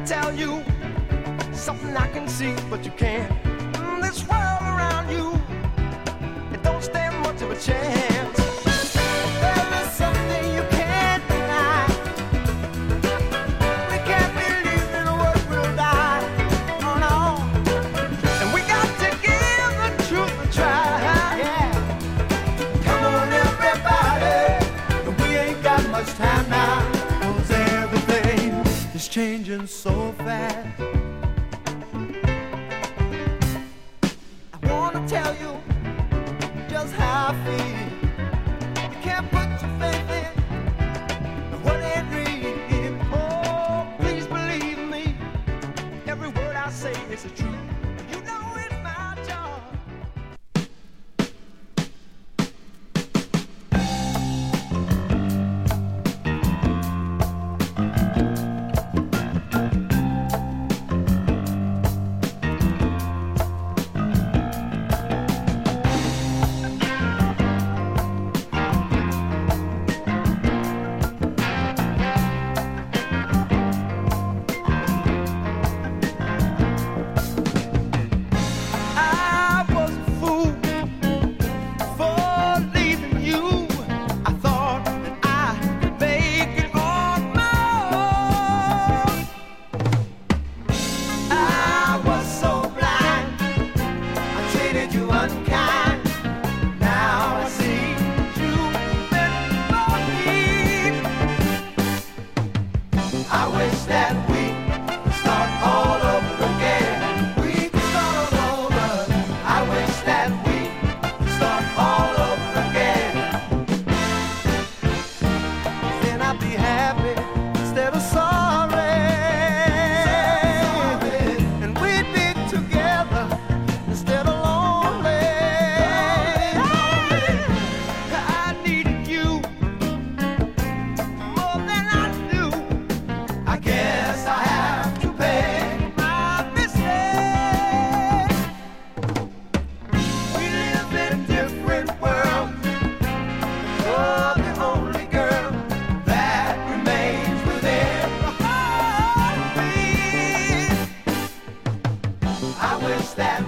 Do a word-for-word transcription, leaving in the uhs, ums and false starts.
tell you something I can see, but you can't. Mm, this world around you, it don't stand much of a chance. There is something you can't deny. We can't believe that the world will die. Oh no. And we got to give the truth a try. Yeah. Come on, everybody. We ain't got much time now. 'Cause everything is changing so fast. I wanna tell you just how I feel. You can't put your faith in what ain't real. Oh, please believe me. Every word I say is the truth. You know it's my job. I was a fool for leaving you. I thought that I could make it on my own. I was so blind, I treated you unkind. Now I see you meant for me. I wish that we could start all over again. We could start all over. I wish that we could start all over again. Then I'd be happy instead of sorry. And we'd be together instead of lonely. I needed you more than I knew. I guess I have to pay my mistake. We live in different worlds. You're the only girl that remains within the heart of me. I wish that